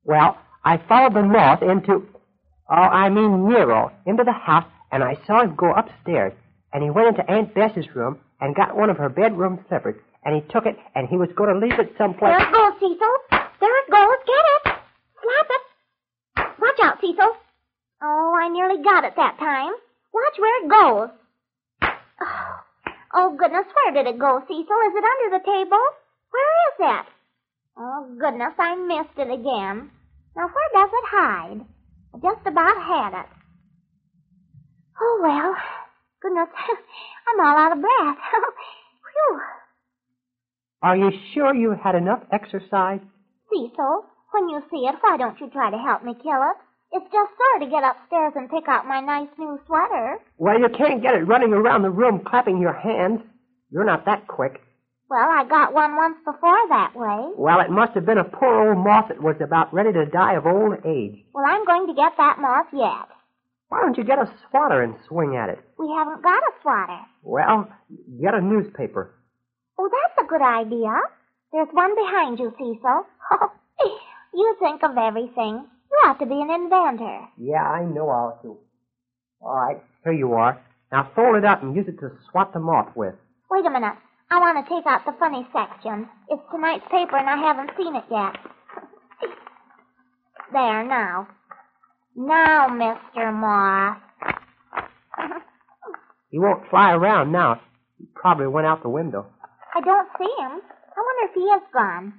Well, I followed the moth Nero, into the house, and I saw him go upstairs. And he went into Aunt Bess's room and got one of her bedroom slippers, and he took it, and he was going to leave it someplace. There it goes, Cecil. There it goes. Get it. Slap it. Watch out, Cecil. Oh, I nearly got it that time. Watch where it goes. Oh, goodness, where did it go, Cecil? Is it under the table? Where is it? Oh, goodness, I missed it again. Now, where does it hide? I just about had it. Oh, well, goodness, I'm all out of breath. Whew. Are you sure you had enough exercise? Cecil, when you see it, why don't you try to help me kill it? It's just sore to get upstairs and pick out my nice new sweater. Well, you can't get it running around the room clapping your hands. You're not that quick. Well, I got one once before that way. Well, it must have been a poor old moth that was about ready to die of old age. Well, I'm going to get that moth yet. Why don't you get a swatter and swing at it? We haven't got a swatter. Well, get a newspaper. Oh, that's a good idea. There's one behind you, Cecil. You think of everything. You ought to be an inventor. Yeah, I know I ought to. All right, here you are. Now fold it up and use it to swat the moth with. Wait a minute. I want to take out the funny section. It's tonight's paper, and I haven't seen it yet. There, now. Now, Mr. Moth. He won't fly around now. He probably went out the window. I don't see him. I wonder if he is gone.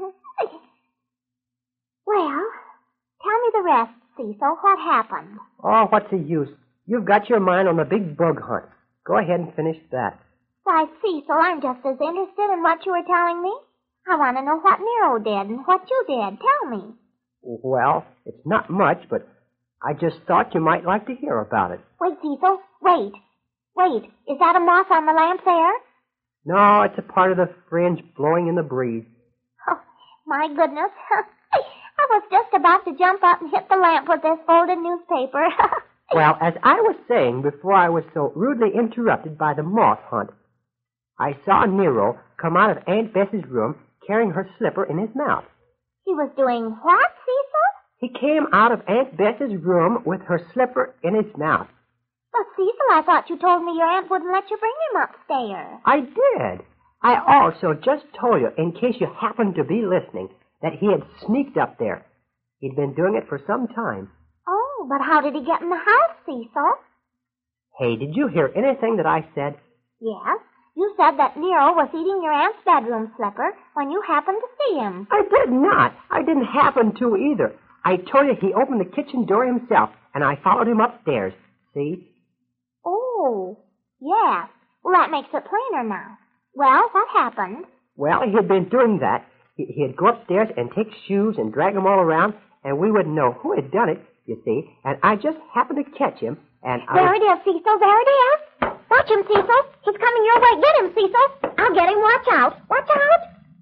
Well, tell me the rest, Cecil. What happened? Oh, what's the use? You've got your mind on the big bug hunt. Go ahead and finish that. Why, Cecil, I'm just as interested in what you were telling me. I want to know what Nero did and what you did. Tell me. Well, it's not much, but I just thought you might like to hear about it. Wait, Cecil. Wait. Wait. Is that a moth on the lamp there? No, it's a part of the fringe blowing in the breeze. Oh, my goodness. I was just about to jump up and hit the lamp with this folded newspaper. Well, as I was saying before I was so rudely interrupted by the moth hunt, I saw Nero come out of Aunt Bess's room carrying her slipper in his mouth. He was doing what, Cecil? He came out of Aunt Bess's room with her slipper in his mouth. But, Cecil, I thought you told me your aunt wouldn't let you bring him upstairs. I did. I also just told you, in case you happened to be listening, that he had sneaked up there. He'd been doing it for some time. Oh, but how did he get in the house, Cecil? Hey, did you hear anything that I said? Yes. You said that Nero was eating your aunt's bedroom slipper when you happened to see him. I did not. I didn't happen to either. I told you he opened the kitchen door himself, and I followed him upstairs. See? Oh, yes. Well, that makes it plainer now. Well, what happened? Well, he had been doing that. He'd go upstairs and take shoes and drag them all around, and we wouldn't know who had done it, you see. And I just happened to catch him, and There it is, Cecil. There it is. Watch him, Cecil. He's coming your way. Get him, Cecil. I'll get him. Watch out. Watch out.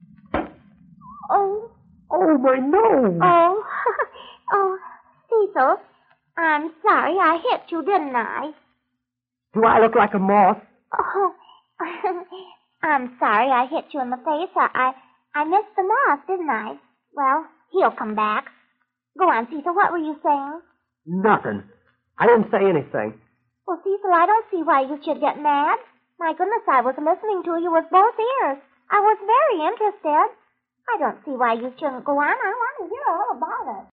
Oh. Oh, my nose. Oh. Oh, Cecil, I'm sorry I hit you, didn't I? Do I look like a moth? Oh, I'm sorry I hit you in the face. I missed the moth, didn't I? Well, he'll come back. Go on, Cecil. What were you saying? Nothing. I didn't say anything. Well, Cecil, I don't see why you should get mad. My goodness, I was listening to you with both ears. I was very interested. I don't see why you shouldn't go on. I want to hear all about it.